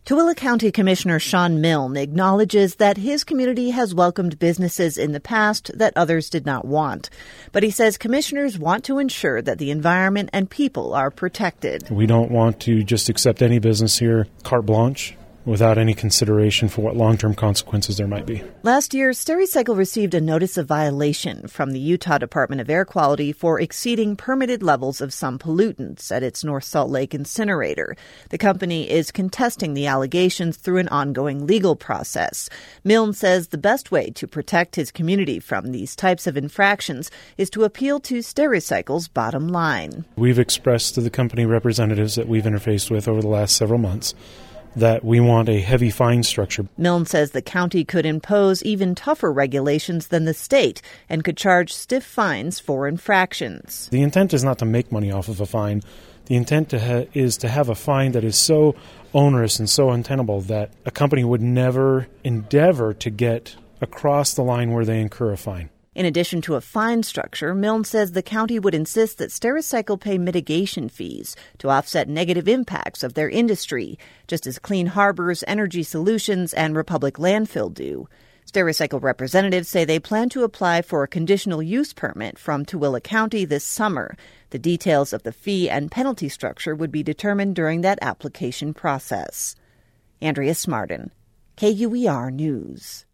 Tooele County Commissioner Sean Milne acknowledges that his community has welcomed businesses in the past that others did not want. But he says commissioners want to ensure that the environment and people are protected. We don't want to just accept any business here carte blanche, without any consideration for what long-term consequences there might be. Last year, Stericycle received a notice of violation from the Utah Department of Air Quality for exceeding permitted levels of some pollutants at its North Salt Lake incinerator. The company is contesting the allegations through an ongoing legal process. Milne says the best way to protect his community from these types of infractions is to appeal to Stericycle's bottom line. We've expressed to the company representatives that we've interfaced with over the last several months that we want a heavy fine structure. Milne says the county could impose even tougher regulations than the state and could charge stiff fines for infractions. The intent is not to make money off of a fine. The intent is to have a fine that is so onerous and so untenable that a company would never endeavor to get across the line where they incur a fine. In addition to a fine structure, Milne says the county would insist that Stericycle pay mitigation fees to offset negative impacts of their industry, just as Clean Harbors, Energy Solutions, and Republic Landfill do. Stericycle representatives say they plan to apply for a conditional use permit from Tooele County this summer. The details of the fee and penalty structure would be determined during that application process. Andrea Smartin, KUER News.